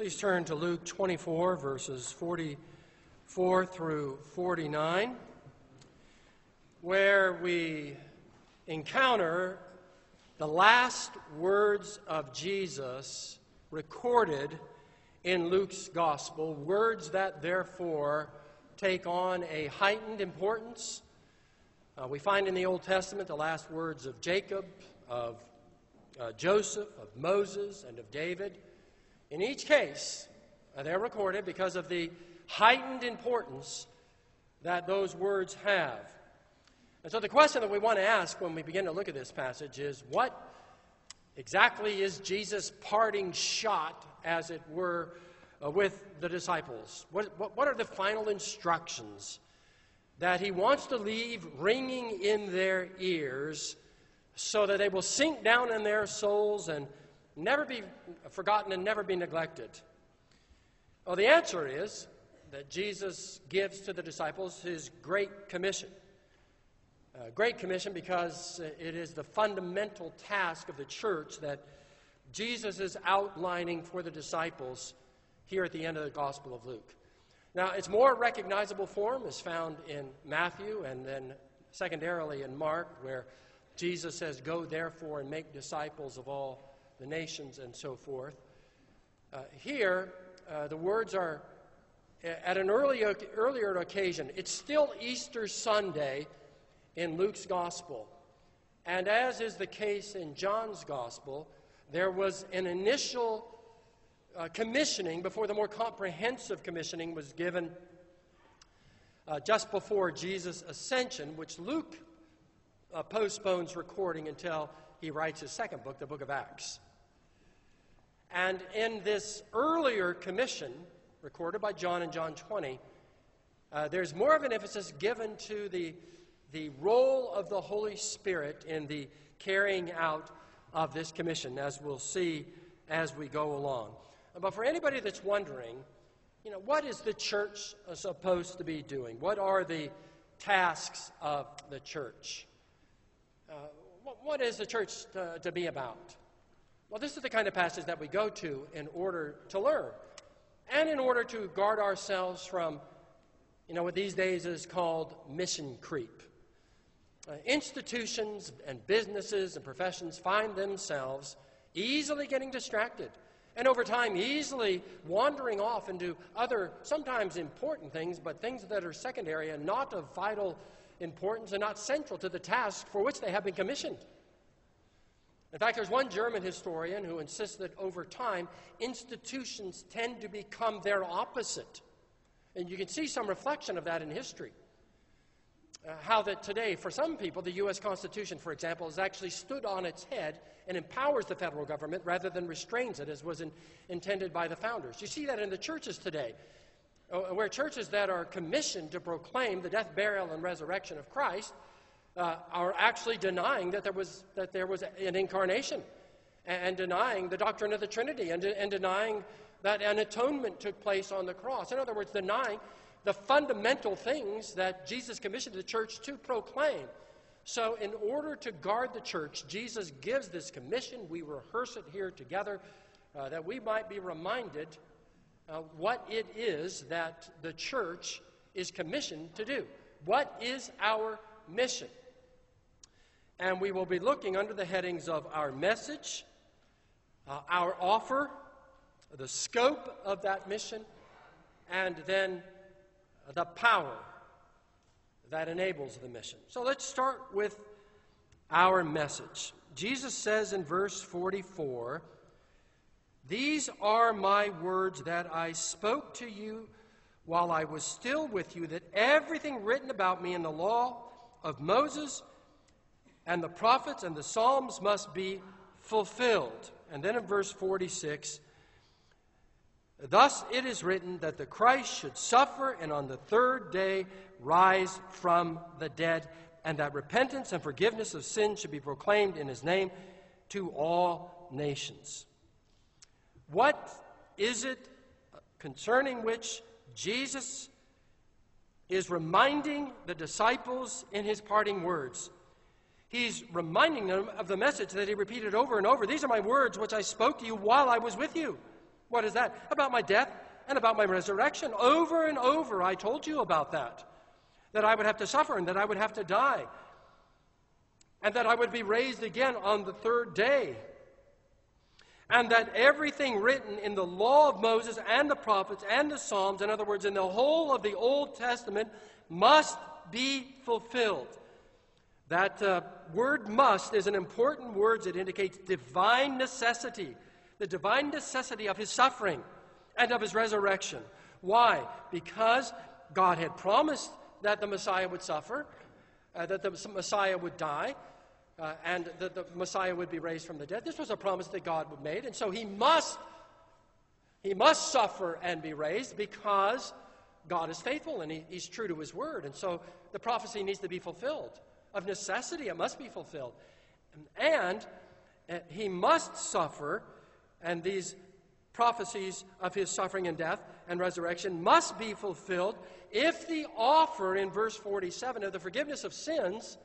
Please turn to Luke 24, verses 44 through 49, where we encounter the last words of Jesus recorded in Luke's gospel, words that therefore take on a heightened importance. We find in the Old Testament the last words of Jacob, of Joseph, of Moses, and of David. In each case, they're recorded because of the heightened importance that those words have. And so the question that we want to ask when we begin to look at this passage is, what exactly is Jesus' parting shot, as it were, with the disciples? What are the final instructions that he wants to leave ringing in their ears so that they will sink down in their souls and never be forgotten and never be neglected? Well, the answer is that Jesus gives to the disciples his Great Commission. Great Commission because it is the fundamental task of the church that Jesus is outlining for the disciples here at the end of the Gospel of Luke. Now, its more recognizable form is found in Matthew and then secondarily in Mark, where Jesus says, "Go therefore and make disciples of all the nations," and so forth. Here, the words are at an earlier occasion. It's still Easter Sunday in Luke's Gospel. And as is the case in John's Gospel, there was an initial commissioning before the more comprehensive commissioning was given just before Jesus' ascension, which Luke postpones recording until he writes his second book, the book of Acts. And in this earlier commission, recorded by John in John 20, there's more of an emphasis given to the role of the Holy Spirit in the carrying out of this commission, as we'll see as we go along. But for anybody that's wondering, what is the church supposed to be doing? What are the tasks of the church? What is the church to be about? Well, this is the kind of passage that we go to in order to learn and in order to guard ourselves from, what these days is called mission creep. Institutions and businesses and professions find themselves easily getting distracted and over time easily wandering off into other, sometimes important things, but things that are secondary and not of vital importance and not central to the task for which they have been commissioned. In fact, there's one German historian who insists that over time, institutions tend to become their opposite. And you can see some reflection of that in history. How that today, for some people, the U.S. Constitution, for example, has actually stood on its head and empowers the federal government rather than restrains it, as was intended by the founders. You see that in the churches today, where churches that are commissioned to proclaim the death, burial, and resurrection of Christ are actually denying that there was an incarnation, and denying the doctrine of the Trinity, and denying that an atonement took place on the cross. In other words, denying the fundamental things that Jesus commissioned the church to proclaim. So in order to guard the church, Jesus gives this commission. We rehearse it here together that we might be reminded what it is that the church is commissioned to do. What is our mission? And we will be looking under the headings of our message, our offer, the scope of that mission, and then the power that enables the mission. So let's start with our message. Jesus says in verse 44, "These are my words that I spoke to you while I was still with you, that everything written about me in the law of Moses and the prophets and the Psalms must be fulfilled." And then in verse 46, "Thus it is written that the Christ should suffer and on the third day rise from the dead, and that repentance and forgiveness of sins should be proclaimed in his name to all nations." What is it concerning which Jesus is reminding the disciples in his parting words? He's reminding them of the message that he repeated over and over. "These are my words which I spoke to you while I was with you." What is that? About my death and about my resurrection. Over and over I told you about that. That I would have to suffer and that I would have to die. And that I would be raised again on the third day. And that everything written in the law of Moses and the prophets and the Psalms, in other words, in the whole of the Old Testament, must be fulfilled. That word must is an important word. It indicates divine necessity. The divine necessity of his suffering and of his resurrection. Why? Because God had promised that the Messiah would suffer, that the Messiah would die, and that the Messiah would be raised from the dead. This was a promise that God had made, and so he must suffer and be raised because God is faithful and he's true to his word. And so the prophecy needs to be fulfilled. Of necessity, it must be fulfilled. And he must suffer, and these prophecies of his suffering and death and resurrection must be fulfilled if the offer in verse 47 of the forgiveness of sins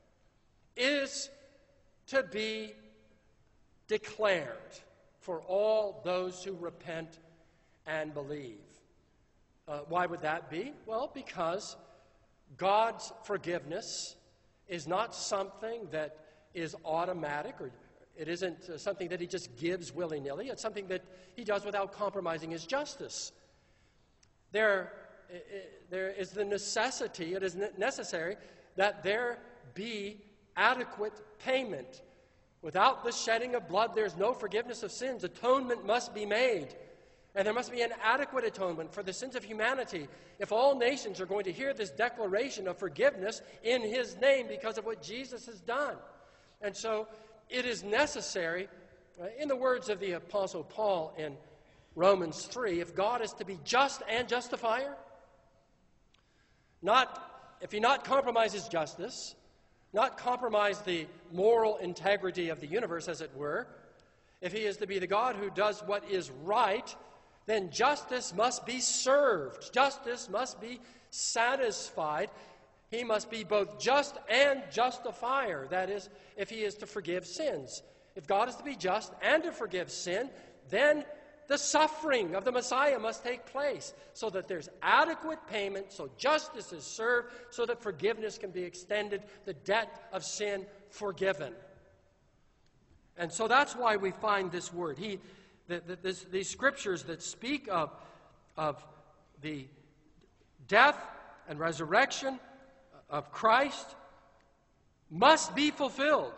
is to be declared for all those who repent and believe. Why would that be? Well, because God's forgiveness is not something that is automatic, or it isn't something that he just gives willy-nilly. It's something that he does without compromising his justice. There is the necessity, it is necessary that there be adequate payment. Without the shedding of blood, there's no forgiveness of sins. Atonement must be made. And there must be an adequate atonement for the sins of humanity if all nations are going to hear this declaration of forgiveness in his name because of what Jesus has done. And so it is necessary, in the words of the Apostle Paul in Romans 3, if God is to be just and justifier, if he not compromise his justice, not compromise the moral integrity of the universe, as it were, if he is to be the God who does what is right, then justice must be served. Justice must be satisfied. He must be both just and justifier. That is, if he is to forgive sins. If God is to be just and to forgive sin, then the suffering of the Messiah must take place so that there's adequate payment, so justice is served, so that forgiveness can be extended, the debt of sin forgiven. And so that's why we find this word. These scriptures that speak of the death and resurrection of Christ must be fulfilled.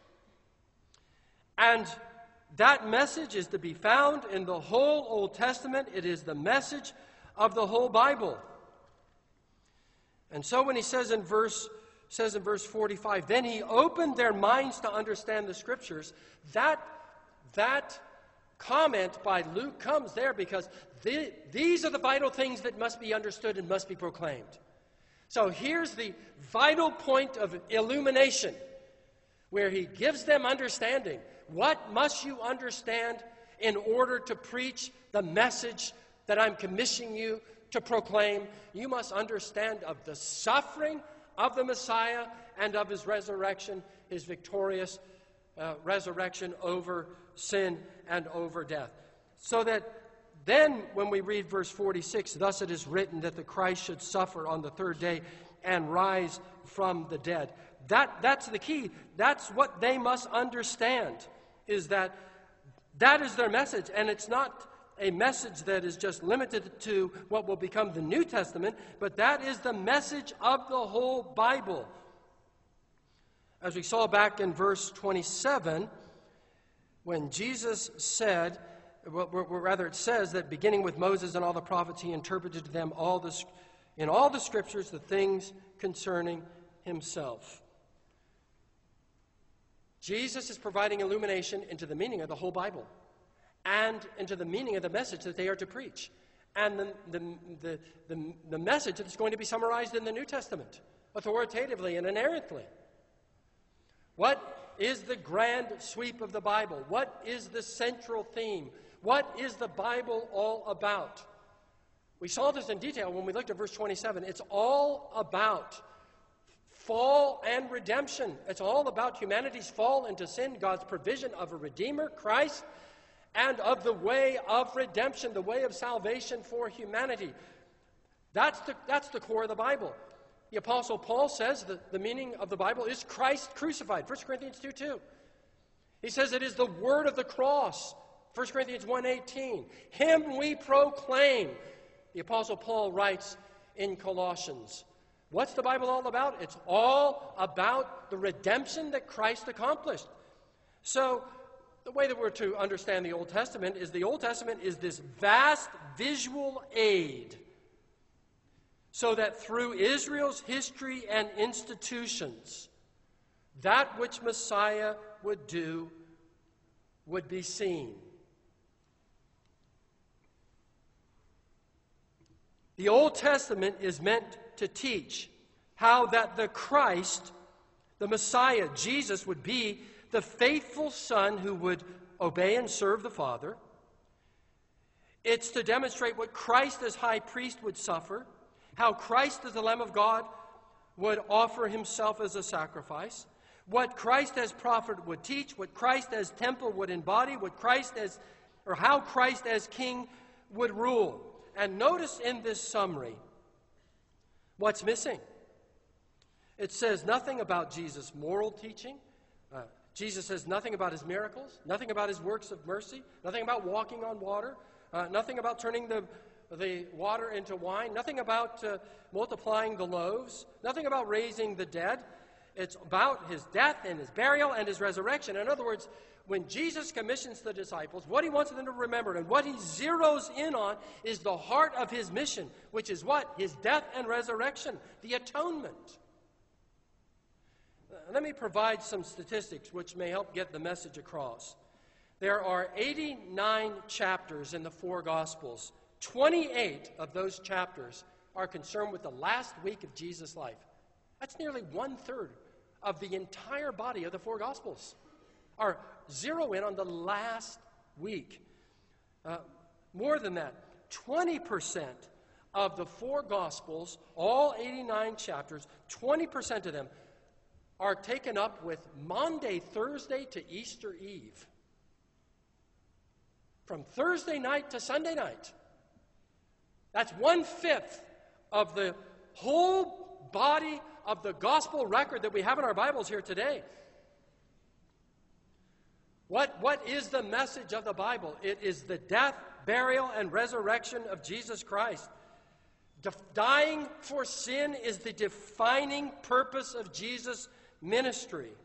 And that message is to be found in the whole Old Testament. It is the message of the whole Bible. And so when he says in verse 45, then he opened their minds to understand the Scriptures, that comment by Luke comes there because these are the vital things that must be understood and must be proclaimed. So here's the vital point of illumination, where he gives them understanding. What must you understand in order to preach the message that I'm commissioning you to proclaim? You must understand of the suffering of the Messiah and of his resurrection, his victorious resurrection over sin and over death. So that then when we read verse 46, thus it is written that the Christ should suffer on the third day and rise from the dead. That's the key. That's what they must understand, is that is their message. And it's not a message that is just limited to what will become the New Testament, but that is the message of the whole Bible. As we saw back in verse 27, when Jesus said, rather it says that beginning with Moses and all the prophets, he interpreted to them in all the Scriptures the things concerning himself. Jesus is providing illumination into the meaning of the whole Bible and into the meaning of the message that they are to preach, and the message that's going to be summarized in the New Testament, authoritatively and inerrantly. What is the grand sweep of the Bible? What is the central theme? What is the Bible all about? We saw this in detail when we looked at verse 27. It's all about fall and redemption. It's all about humanity's fall into sin, God's provision of a Redeemer, Christ, and of the way of redemption, the way of salvation for humanity. That's the core of the Bible. The Apostle Paul says that the meaning of the Bible is Christ crucified, 1 Corinthians 2:2. He says it is the word of the cross, 1 Corinthians 1:18. Him we proclaim, the Apostle Paul writes in Colossians. What's the Bible all about? It's all about the redemption that Christ accomplished. So, the way that we're to understand the Old Testament is this vast visual aid so that through Israel's history and institutions, that which Messiah would do would be seen. The Old Testament is meant to teach how that the Christ, the Messiah, Jesus, would be the faithful Son who would obey and serve the Father. It's to demonstrate what Christ as high priest would suffer, how Christ as the Lamb of God would offer himself as a sacrifice, what Christ as prophet would teach, what Christ as temple would embody, how Christ as king would rule. And notice in this summary what's missing. It says nothing about Jesus' moral teaching. Jesus says nothing about his miracles, nothing about his works of mercy, nothing about walking on water, nothing about turning the water into wine, nothing about multiplying the loaves, nothing about raising the dead. It's about his death and his burial and his resurrection. In other words, when Jesus commissions the disciples, what he wants them to remember and what he zeroes in on is the heart of his mission, which is what? His death and resurrection, the atonement. Let me provide some statistics which may help get the message across. There are 89 chapters in the four Gospels. 28 of those chapters are concerned with the last week of Jesus' life. That's nearly 1/3 of the entire body of the four Gospels are zero in on the last week. More than that, 20% of the four Gospels, all 89 chapters, 20% of them are taken up with Maundy, Thursday to Easter Eve. From Thursday night to Sunday night. That's 1/5 of the whole body of the gospel record that we have in our Bibles here today. What is the message of the Bible? It is the death, burial, and resurrection of Jesus Christ. Dying for sin is the defining purpose of Jesus' ministry.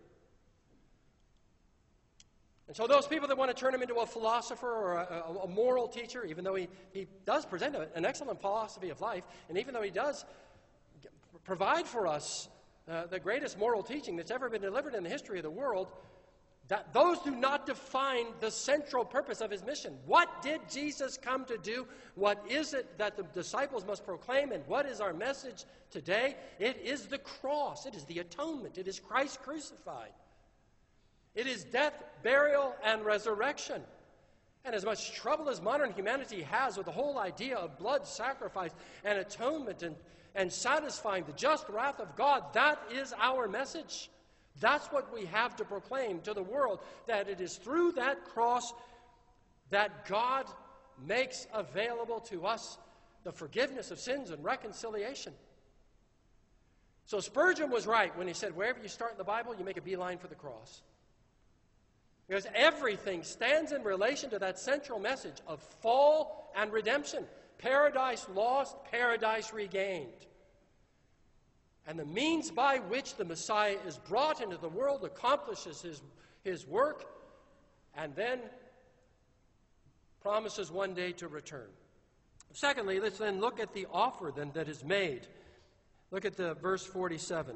And so those people that want to turn him into a philosopher or a moral teacher, even though he does present an excellent philosophy of life, and even though he does provide for us the greatest moral teaching that's ever been delivered in the history of the world, that those do not define the central purpose of his mission. What did Jesus come to do? What is it that the disciples must proclaim? And what is our message today? It is the cross. It is the atonement. It is Christ crucified. It is death, burial, and resurrection. And as much trouble as modern humanity has with the whole idea of blood sacrifice and atonement and satisfying the just wrath of God, that is our message. That's what we have to proclaim to the world, that it is through that cross that God makes available to us the forgiveness of sins and reconciliation. So Spurgeon was right when he said, wherever you start in the Bible, you make a beeline for the cross. Because everything stands in relation to that central message of fall and redemption. Paradise lost, paradise regained. And the means by which the Messiah is brought into the world accomplishes his work and then promises one day to return. Secondly, let's then look at the offer then that is made. Look at the verse 47.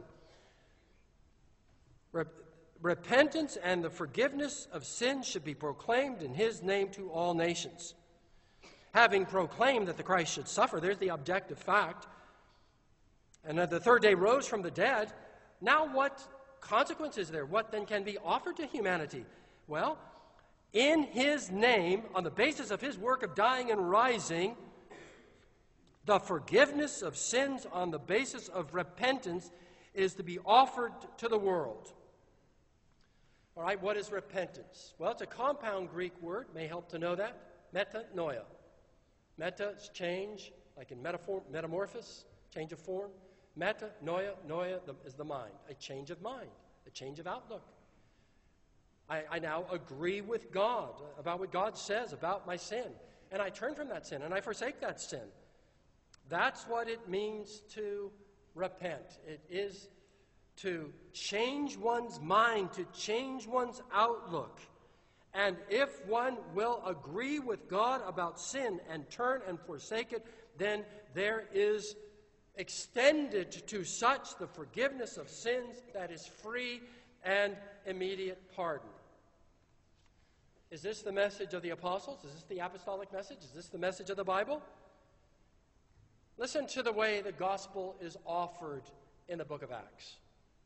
Repentance and the forgiveness of sins should be proclaimed in his name to all nations. Having proclaimed that the Christ should suffer, there's the objective fact, and that the third day rose from the dead, now what consequence is there? What then can be offered to humanity? Well, in his name, on the basis of his work of dying and rising, the forgiveness of sins on the basis of repentance is to be offered to the world. All right, what is repentance? Well, it's a compound Greek word. May help to know that. Metanoia. Meta is change, like in metamorphosis, change of form. Metanoia, noia is the mind, a change of mind, a change of outlook. I now agree with God about what God says about my sin, and I turn from that sin, and I forsake that sin. That's what it means to repent. It is to change one's mind, to change one's outlook. And if one will agree with God about sin and turn and forsake it, then there is extended to such the forgiveness of sins that is free and immediate pardon. Is this the message of the apostles? Is this the apostolic message? Is this the message of the Bible? Listen to the way the gospel is offered in the book of Acts.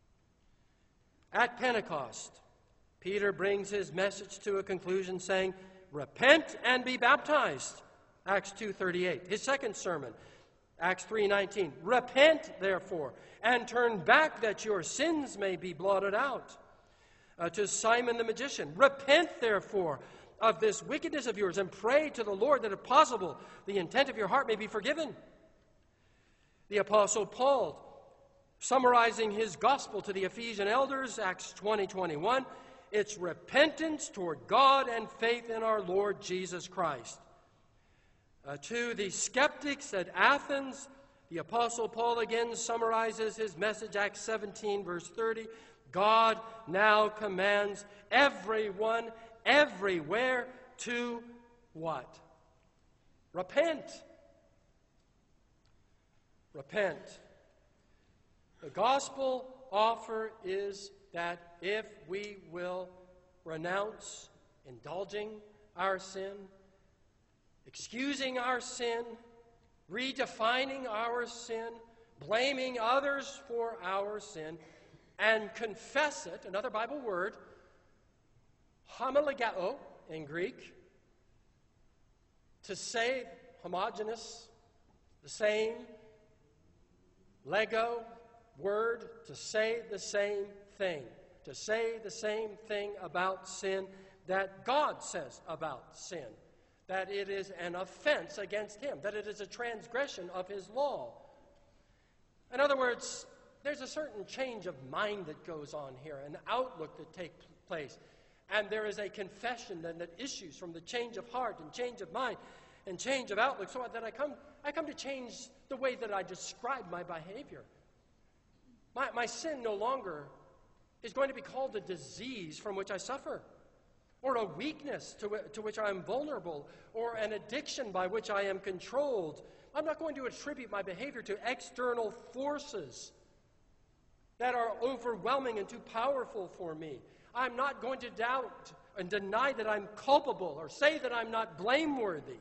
At Pentecost, Peter brings his message to a conclusion saying, "Repent and be baptized," Acts 2:38. His second sermon, Acts 3:19, "Repent, therefore, and turn back that your sins may be blotted out." To Simon the magician, "Repent, therefore, of this wickedness of yours, and pray to the Lord that, if possible, the intent of your heart may be forgiven." The Apostle Paul, summarizing his gospel to the Ephesian elders, Acts 20:21, it's repentance toward God and faith in our Lord Jesus Christ. To the skeptics at Athens, the Apostle Paul again summarizes his message, Acts 17, verse 30. God now commands everyone, everywhere, to what? Repent. Repent. The gospel offer is that if we will renounce indulging our sin, excusing our sin, redefining our sin, blaming others for our sin, and confess it, another Bible word, homologeo in Greek, to say homogeneous, the same, lego, word, to say the same thing. To say the same thing about sin that God says about sin. That it is an offense against Him. That it is a transgression of His law. In other words, there's a certain change of mind that goes on here, an outlook that takes place. And there is a confession that issues from the change of heart and change of mind and change of outlook, so that I come to change the way that I describe my behavior. My sin no longer is going to be called a disease from which I suffer, or a weakness to which I am vulnerable, or an addiction by which I am controlled. I'm not going to attribute my behavior to external forces that are overwhelming and too powerful for me. I'm not going to doubt and deny that I'm culpable or say that I'm not blameworthy.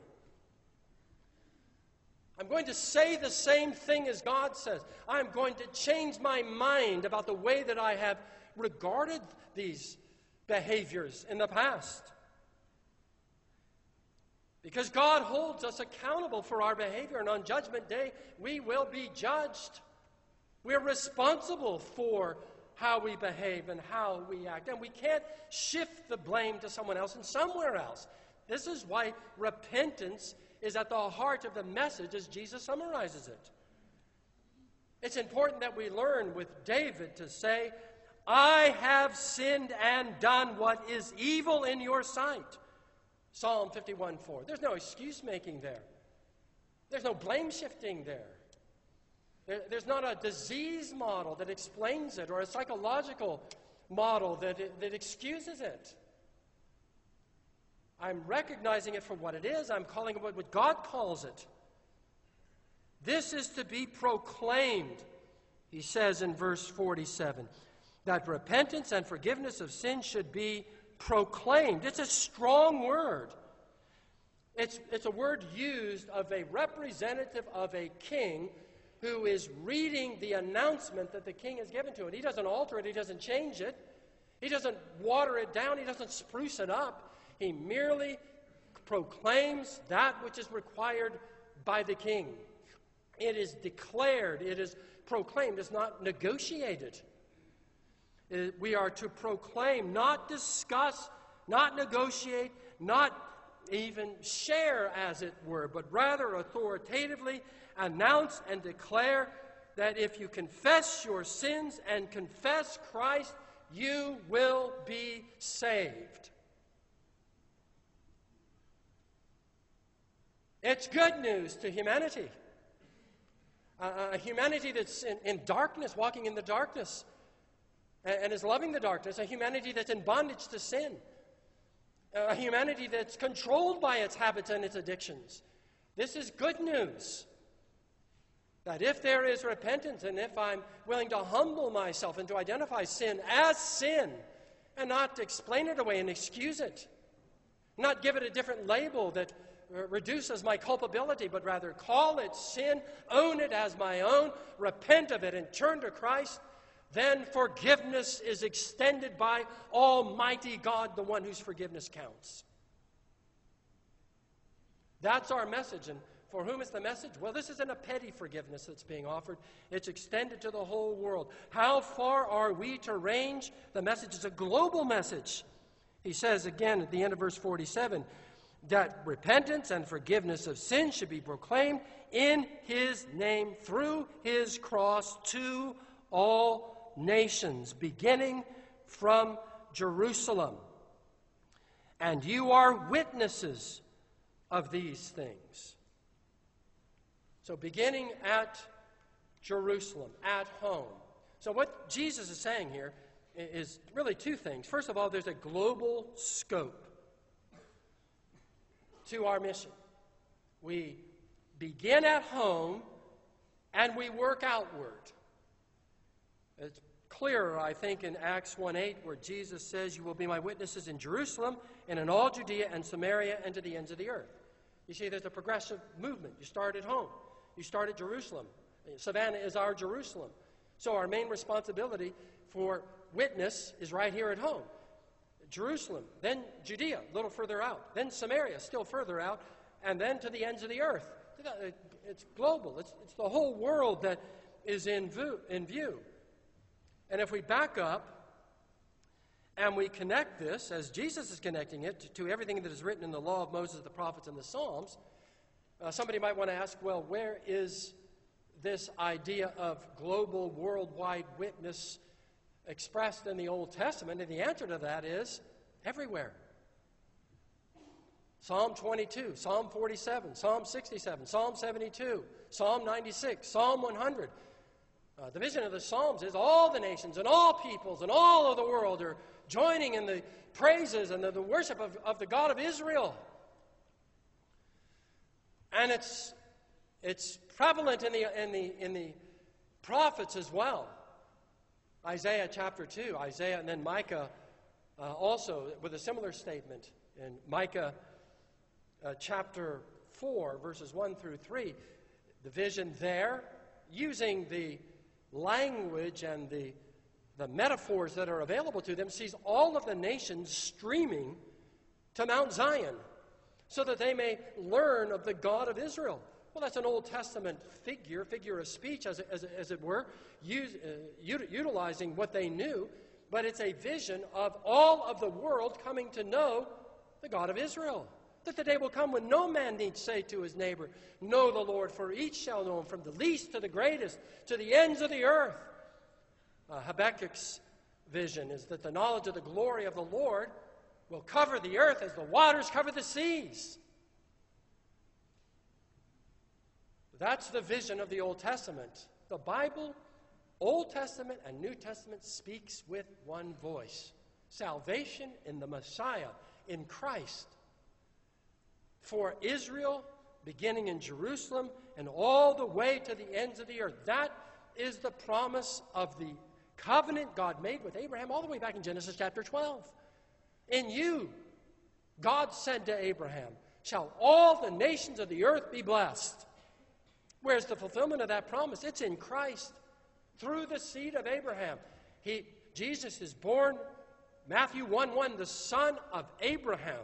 I'm going to say the same thing as God says. I'm going to change my mind about the way that I have regarded these behaviors in the past. Because God holds us accountable for our behavior, and on Judgment Day, we will be judged. We're responsible for how we behave and how we act. And we can't shift the blame to someone else and somewhere else. This is why repentance is at the heart of the message as Jesus summarizes it. It's important that we learn with David to say, "I have sinned and done what is evil in your sight." Psalm 51:4. There's no excuse making there. There's no blame shifting there. There's not a disease model that explains it or a psychological model that excuses it. I'm recognizing it for what it is. I'm calling it what God calls it. This is to be proclaimed, he says in verse 47, that repentance and forgiveness of sin should be proclaimed. It's a strong word. It's a word used of a representative of a king who is reading the announcement that the king has given to it. He doesn't alter it. He doesn't change it. He doesn't water it down. He doesn't spruce it up. He merely proclaims that which is required by the king. It is declared. It is proclaimed. It's not negotiated. We are to proclaim, not discuss, not negotiate, not even share, as it were, but rather authoritatively announce and declare that if you confess your sins and confess Christ, you will be saved. It's good news to humanity. A humanity that's in darkness, walking in the darkness, and is loving the darkness. A humanity that's in bondage to sin. A humanity that's controlled by its habits and its addictions. This is good news. That if there is repentance, and if I'm willing to humble myself and to identify sin as sin, and not to explain it away and excuse it, not give it a different label that reduces my culpability, but rather call it sin, own it as my own, repent of it, and turn to Christ, then forgiveness is extended by Almighty God, the one whose forgiveness counts. That's our message. And for whom is the message? Well, this isn't a petty forgiveness that's being offered. It's extended to the whole world. How far are we to range? The message is a global message. He says again at the end of verse 47, that repentance and forgiveness of sin should be proclaimed in His name through His cross to all nations, beginning from Jerusalem. And you are witnesses of these things. So beginning at Jerusalem, at home. So what Jesus is saying here is really two things. First of all, there's a global scope to our mission. We begin at home and we work outward. It's clearer, I think, in Acts 1:8, where Jesus says, "You will be my witnesses in Jerusalem and in all Judea and Samaria and to the ends of the earth." You see, there's a progressive movement. You start at home. You start at Jerusalem. Savannah is our Jerusalem. So our main responsibility for witness is right here at home. Jerusalem, then Judea, a little further out, then Samaria, still further out, and then to the ends of the earth. It's global. It's the whole world that is in view. And if we back up and we connect this, as Jesus is connecting it, to everything that is written in the law of Moses, the prophets, and the Psalms, somebody might want to ask, well, where is this idea of global, worldwide witness expressed in the Old Testament? And the answer to that is everywhere. Psalm 22, Psalm 47, Psalm 67, Psalm 72, Psalm 96, Psalm 100. The vision of the Psalms is all the nations and all peoples and all of the world are joining in the praises and the worship of the God of Israel. And it's prevalent in the prophets as well. Isaiah chapter 2, Isaiah and then Micah also with a similar statement. In Micah chapter 4, verses 1 through 3, the vision there, using the language and the metaphors that are available to them, sees all of the nations streaming to Mount Zion so that they may learn of the God of Israel. Well, that's an Old Testament figure of speech, as it were, utilizing what they knew, but it's a vision of all of the world coming to know the God of Israel. That the day will come when no man need say to his neighbor, "Know the Lord," for each shall know him, from the least to the greatest, to the ends of the earth. Habakkuk's vision is that the knowledge of the glory of the Lord will cover the earth as the waters cover the seas. That's the vision of the Old Testament. The Bible, Old Testament and New Testament, speaks with one voice. Salvation in the Messiah, in Christ. For Israel, beginning in Jerusalem and all the way to the ends of the earth. That is the promise of the covenant God made with Abraham all the way back in Genesis chapter 12. In you, God said to Abraham, shall all the nations of the earth be blessed. Where's the fulfillment of that promise? It's in Christ, through the seed of Abraham. Jesus is born, Matthew 1:1, the son of Abraham.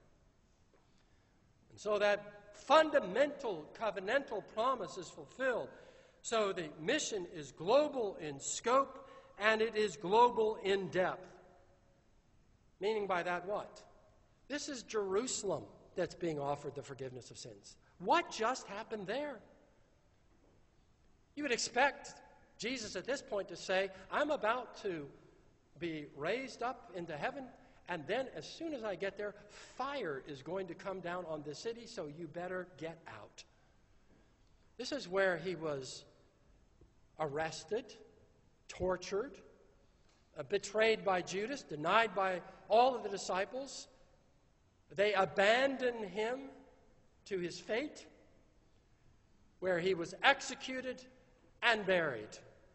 And so that fundamental covenantal promise is fulfilled. So the mission is global in scope, and it is global in depth. Meaning by that what? This is Jerusalem that's being offered the forgiveness of sins. What just happened there? You would expect Jesus at this point to say, I'm about to be raised up into heaven, and then as soon as I get there, fire is going to come down on the city, so you better get out. This is where he was arrested, tortured, betrayed by Judas, denied by all of the disciples. They abandoned him to his fate, where he was executed and buried.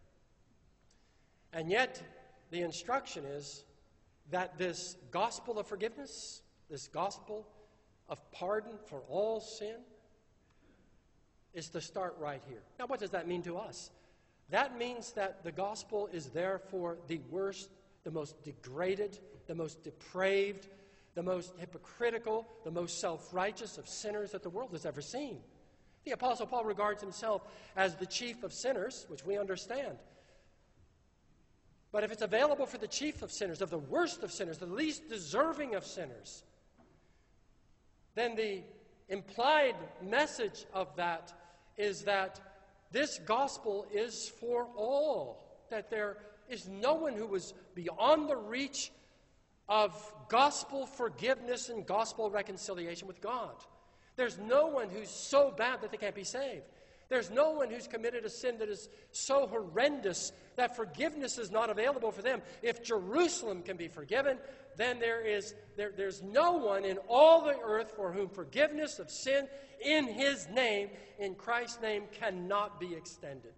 And yet, the instruction is that this gospel of forgiveness, this gospel of pardon for all sin, is to start right here. Now, what does that mean to us? That means that the gospel is therefore the worst, the most degraded, the most depraved, the most hypocritical, the most self-righteous of sinners that the world has ever seen. The Apostle Paul regards himself as the chief of sinners, which we understand. But if it's available for the chief of sinners, of the worst of sinners, the least deserving of sinners, then the implied message of that is that this gospel is for all, that there is no one who is beyond the reach of gospel forgiveness and gospel reconciliation with God. There's no one who's so bad that they can't be saved. There's no one who's committed a sin that is so horrendous that forgiveness is not available for them. If Jerusalem can be forgiven, then there's no one in all the earth for whom forgiveness of sin in his name, in Christ's name, cannot be extended.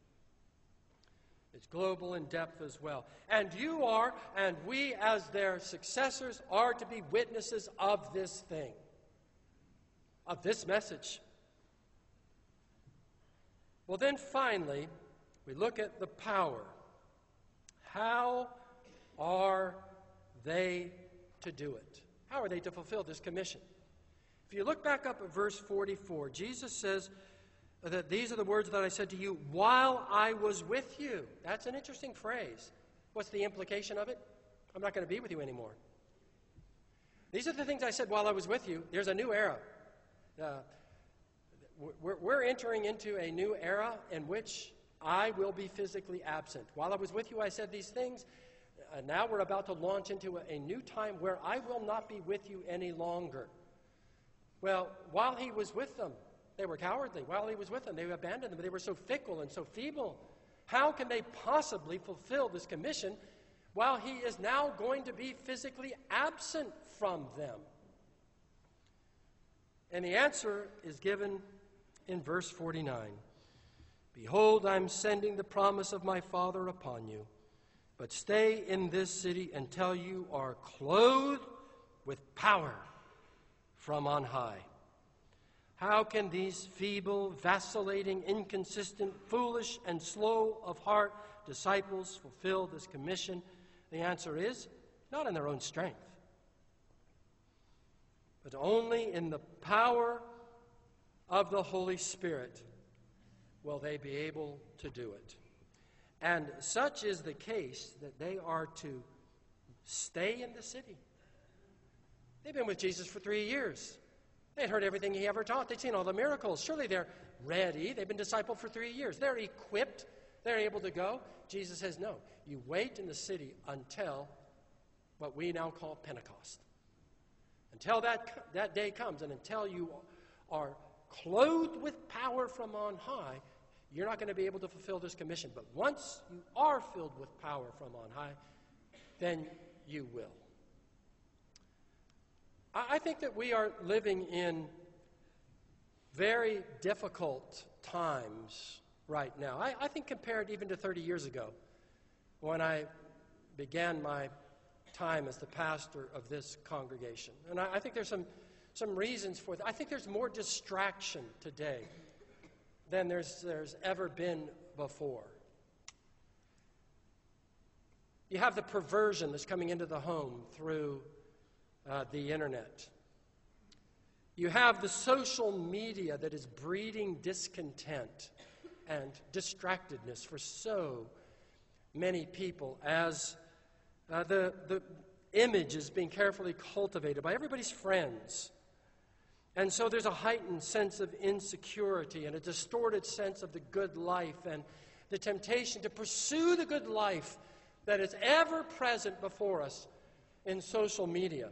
It's global in depth as well. And you are, and we as their successors are to be witnesses of this thing, of this message. Well, then finally, we look at the power. How are they to do it? How are they to fulfill this commission? If you look back up at verse 44, Jesus says that these are the words that I said to you while I was with you. That's an interesting phrase. What's the implication of it? I'm not going to be with you anymore. These are the things I said while I was with you. There's a new era. We're entering into a new era in which I will be physically absent. While I was with you, I said these things. Now we're about to launch into a new time where I will not be with you any longer. Well, while he was with them, they were cowardly. While he was with them, they abandoned them. They were so fickle and so feeble. How can they possibly fulfill this commission while he is now going to be physically absent from them? And the answer is given in verse 49. Behold, I'm sending the promise of my Father upon you, but stay in this city until you are clothed with power from on high. How can these feeble, vacillating, inconsistent, foolish, and slow of heart disciples fulfill this commission? The answer is, not in their own strength, but only in the power of the Holy Spirit will they be able to do it. And such is the case that they are to stay in the city. They've been with Jesus for 3 years. They'd heard everything he ever taught. They'd seen all the miracles. Surely they're ready. They've been discipled for 3 years. They're equipped. They're able to go. Jesus says, no, you wait in the city until what we now call Pentecost. Until that day comes, and until you are clothed with power from on high, you're not going to be able to fulfill this commission. But once you are filled with power from on high, then you will. I think that we are living in very difficult times right now. I think compared even to 30 years ago, when I began my time as the pastor of this congregation. And I think there's some reasons for that. I think there's more distraction today than there's ever been before. You have the perversion that's coming into the home through the internet. You have the social media that is breeding discontent and distractedness for so many people as the image is being carefully cultivated by everybody's friends. And so there's a heightened sense of insecurity and a distorted sense of the good life and the temptation to pursue the good life that is ever present before us in social media.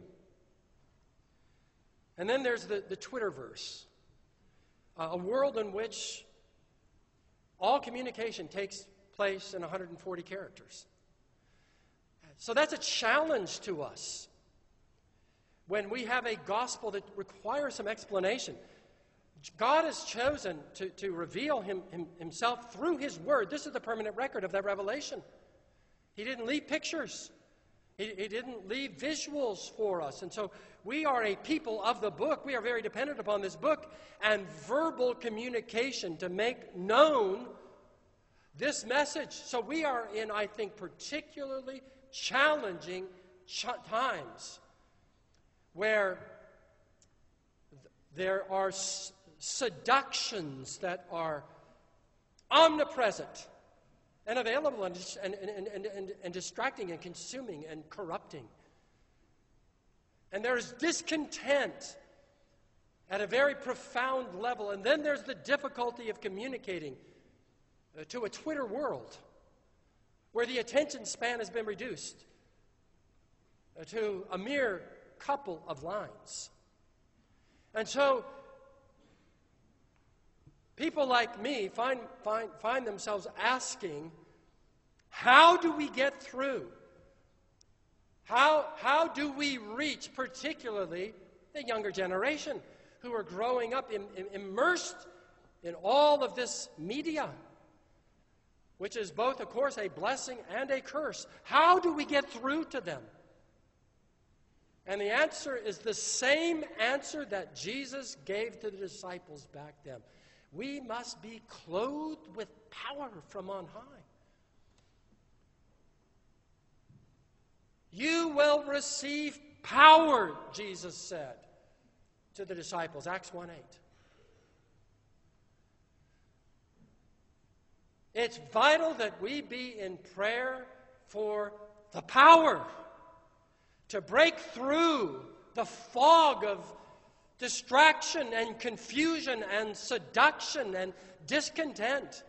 And then there's the Twitterverse, a world in which all communication takes place in 140 characters. So that's a challenge to us when we have a gospel that requires some explanation. God has chosen to reveal himself through his word. This is the permanent record of that revelation. He didn't leave pictures. He didn't leave visuals for us. And so we are a people of the book. We are very dependent upon this book and verbal communication to make known this message. So we are in, I think, particularly challenging times where there are seductions that are omnipresent and available and distracting and consuming and corrupting. And there is discontent at a very profound level. And then there's the difficulty of communicating to a Twitter world where the attention span has been reduced to a mere couple of lines. And so people like me find themselves asking, how do we get through? How do we reach particularly the younger generation who are growing up immersed in all of this media, which is both, of course, a blessing and a curse? How do we get through to them? And the answer is the same answer that Jesus gave to the disciples back then. We must be clothed with power from on high. You will receive power, Jesus said to the disciples, Acts 1:8. It's vital that we be in prayer for the power to break through the fog of distraction and confusion and seduction and discontent,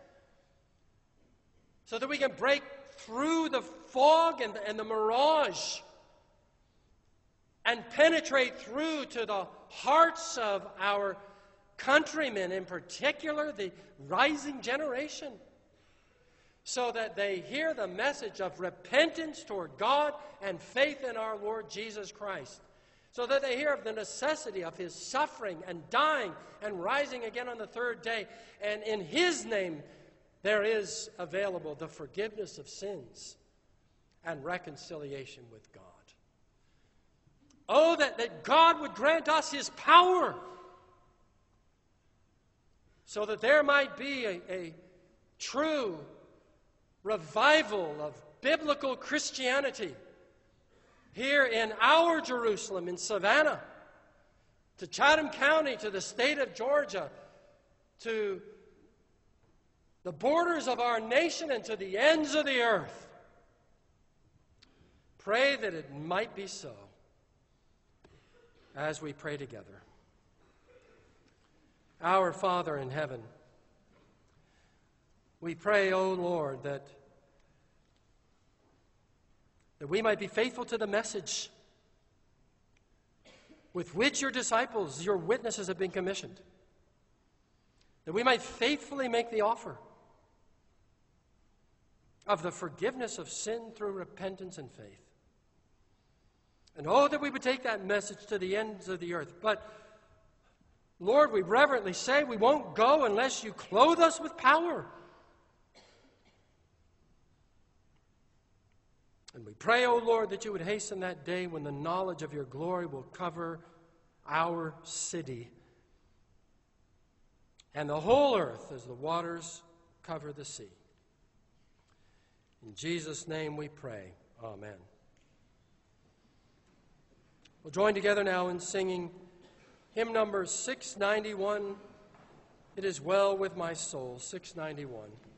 so that we can break through the fog and the mirage and penetrate through to the hearts of our countrymen, in particular the rising generation, so that they hear the message of repentance toward God and faith in our Lord Jesus Christ, so that they hear of the necessity of his suffering and dying and rising again on the third day. And in his name there is available the forgiveness of sins and reconciliation with God. Oh, that God would grant us his power, so that there might be a true revival of biblical Christianity here in our Jerusalem, in Savannah, to Chatham County, to the state of Georgia, to the borders of our nation, and to the ends of the earth. Pray that it might be so as we pray together. Our Father in heaven, we pray, O Lord, that we might be faithful to the message with which your disciples, your witnesses, have been commissioned. That we might faithfully make the offer of the forgiveness of sin through repentance and faith. And oh, that we would take that message to the ends of the earth. But, Lord, we reverently say we won't go unless you clothe us with power. And we pray, O Lord, that you would hasten that day when the knowledge of your glory will cover our city and the whole earth as the waters cover the sea. In Jesus' name we pray. Amen. We'll join together now in singing hymn number 691, It Is Well With My Soul, 691.